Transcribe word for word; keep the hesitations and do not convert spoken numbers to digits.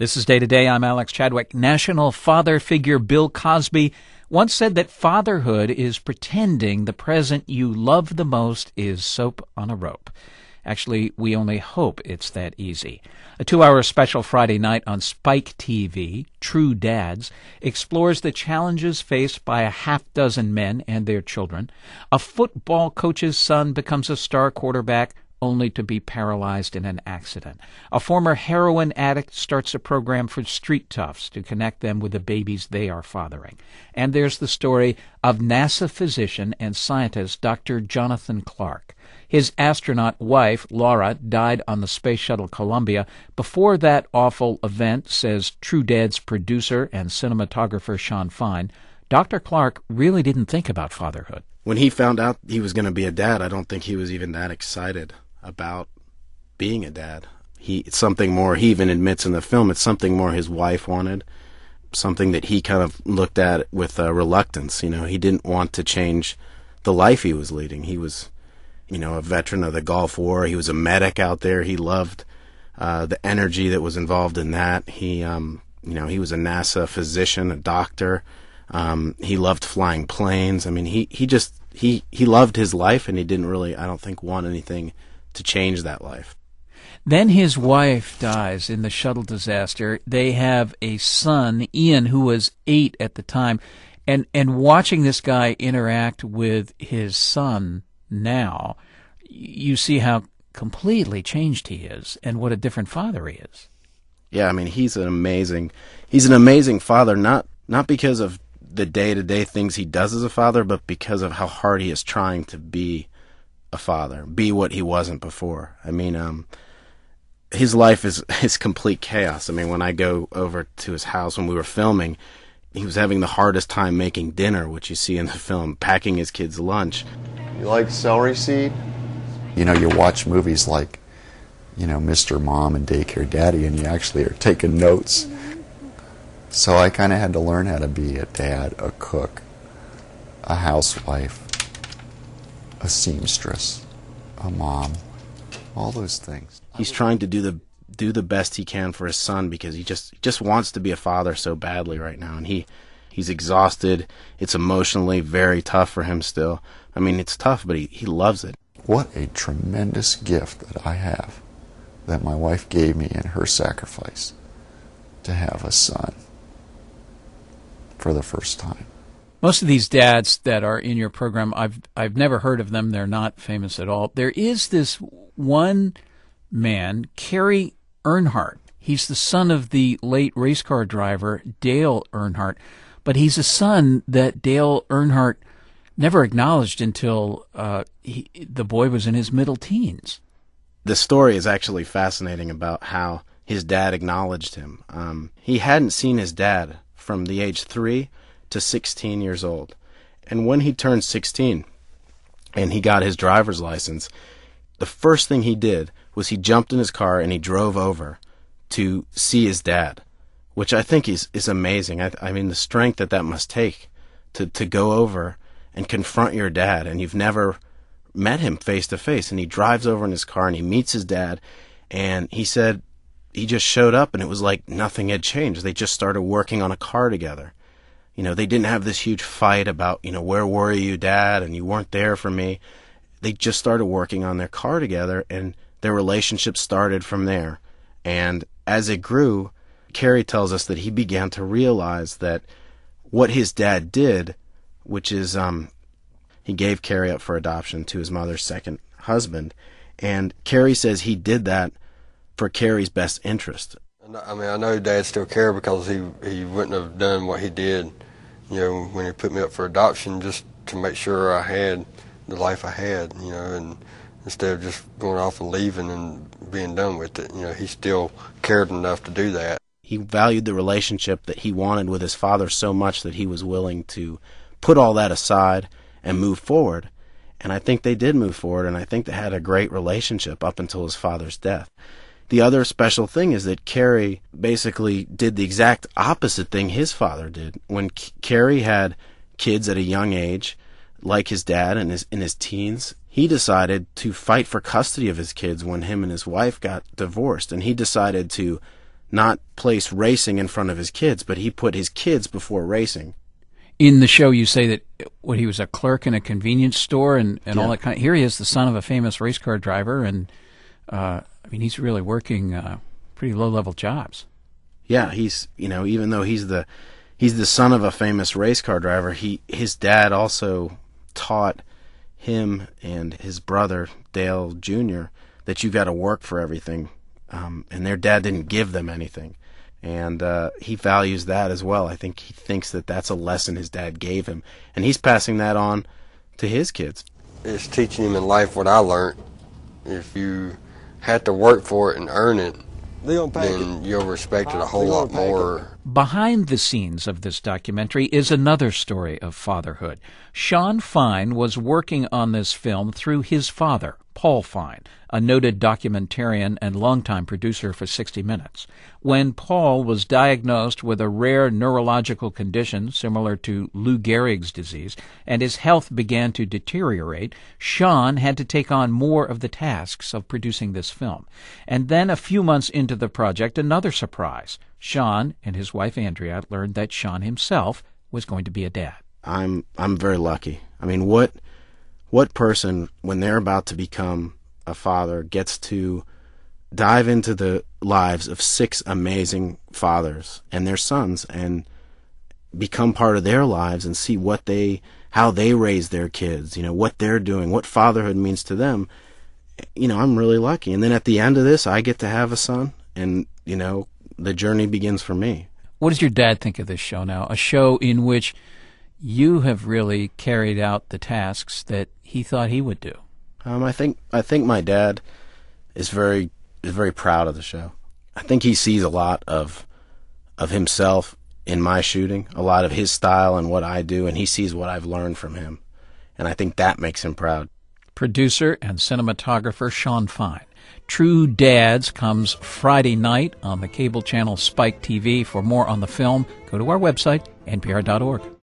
This is Day to Day. I'm Alex Chadwick. National father figure Bill Cosby once said that fatherhood is pretending the present you love the most is soap on a rope. Actually, we only hope it's that easy. A two-hour special Friday night on Spike T V, True Dads, explores the challenges faced by a half-dozen men and their children. A football coach's son becomes a star quarterback only to be paralyzed in an accident. A former heroin addict starts a program for street toughs to connect them with the babies they are fathering. And there's the story of NASA physician and scientist Doctor Jonathan Clark. His astronaut wife, Laura, died on the Space Shuttle Columbia before that awful event, says True Dad's producer and cinematographer Sean Fine. Doctor Clark really didn't think about fatherhood. When he found out he was going to be a dad, I don't think he was even that excited about being a dad. He it's something more, he even admits in the film, it's something more his wife wanted, something that he kind of looked at with uh, reluctance. You know, he didn't want to change the life he was leading. He was, you know, a veteran of the Gulf War. He was a medic out there. He loved uh, the energy that was involved in that. He, um, you know, he was a NASA physician, a doctor. Um, he loved flying planes. I mean, he, he just, he, he loved his life, and he didn't really, I don't think, want anything to change that life. Then his wife dies in the shuttle disaster. They have a son, Ian, who was eight at the time. And, and watching this guy interact with his son now, you see how completely changed he is and what a different father he is. Yeah, I mean, he's an amazing, he's an amazing father, not, not because of the day-to-day things he does as a father, but because of how hard he is trying to be a father, be what he wasn't before. I mean, um, his life is, is complete chaos. I mean, when I go over to his house when we were filming, he was having the hardest time making dinner, which you see in the film, packing his kids' lunch. You like celery seed? You know, you watch movies like, you know, Mister Mom and Daycare Daddy, and you actually are taking notes. So I kind of had to learn how to be a dad, a cook, a housewife, a seamstress, a mom, all those things. He's trying to do the do the best he can for his son because he just he just wants to be a father so badly right now, and he he's exhausted. It's emotionally very tough for him still. I mean, it's tough, but he, he loves it. What a tremendous gift that I have, that my wife gave me in her sacrifice, to have a son for the first time. Most of these dads that are in your program, I've I've never heard of them. They're not famous at all. There is this one man, Kerry Earnhardt. He's the son of the late race car driver Dale Earnhardt, but he's a son that Dale Earnhardt never acknowledged until uh, he, the boy was in his middle teens. The story is actually fascinating about how his dad acknowledged him. Um, he hadn't seen his dad from the age three to sixteen years old. And when he turned sixteen and he got his driver's license, the first thing he did was he jumped in his car and he drove over to see his dad, which I think is, is amazing. I, I mean, the strength that that must take to, to go over and confront your dad, and you've never met him face to face, and he drives over in his car and he meets his dad, and he said he just showed up and it was like nothing had changed. They just started working on a car together. You know, they didn't have this huge fight about, you know, where were you, Dad, and you weren't there for me. They just started working on their car together, and their relationship started from there. And as it grew, Kerry tells us that he began to realize that what his dad did, which is um, he gave Kerry up for adoption to his mother's second husband, and Kerry says he did that for Kerry's best interest. I mean, I know Dad still cared because he he wouldn't have done what he did, you know, when he put me up for adoption, just to make sure I had the life I had, you know, and instead of just going off and leaving and being done with it, you know, he still cared enough to do that. He valued the relationship that he wanted with his father so much that he was willing to put all that aside and move forward. And I think they did move forward, and I think they had a great relationship up until his father's death. The other special thing is that Kerry basically did the exact opposite thing his father did. When K- Kerry had kids at a young age, like his dad in his, in his teens, he decided to fight for custody of his kids when him and his wife got divorced. And he decided to not place racing in front of his kids, but he put his kids before racing. In the show, you say that what he was a clerk in a convenience store and, and Yeah. all that kind of. Here he is, the son of a famous race car driver, and uh, I mean, he's really working uh, pretty low-level jobs. Yeah, he's, you know, even though he's the he's the son of a famous race car driver, he his dad also taught him and his brother Dale Junior that you've got to work for everything, um, and their dad didn't give them anything. And uh, he values that as well. I think he thinks that that's a lesson his dad gave him, and he's passing that on to his kids. It's teaching him in life what I learned. If you had to work for it and earn it, then you'll respect it a whole lot more. Behind the scenes of this documentary is another story of fatherhood. Sean Fine was working on this film through his father, Paul Fine, a noted documentarian and longtime producer for sixty minutes. When Paul was diagnosed with a rare neurological condition similar to Lou Gehrig's disease, and his health began to deteriorate, Sean had to take on more of the tasks of producing this film. And then a few months into the project, another surprise. Sean and his wife Andrea learned that Sean himself was going to be a dad. I'm I'm very lucky. I mean, what what person, when they're about to become a father, gets to dive into the lives of six amazing fathers and their sons and become part of their lives and see what they, how they raise their kids, you know, what they're doing, what fatherhood means to them. You know, I'm really lucky. And then at the end of this, I get to have a son, and, you know, the journey begins for me. What does your dad think of this show now? A show in which you have really carried out the tasks that he thought he would do. Um, I think I think my dad is very is very proud of the show. I think he sees a lot of of himself in my shooting, a lot of his style and what I do, and he sees what I've learned from him, and I think that makes him proud. Producer and cinematographer Sean Fine. True Dads comes Friday night on the cable channel Spike T V. For more on the film, go to our website, N P R dot org.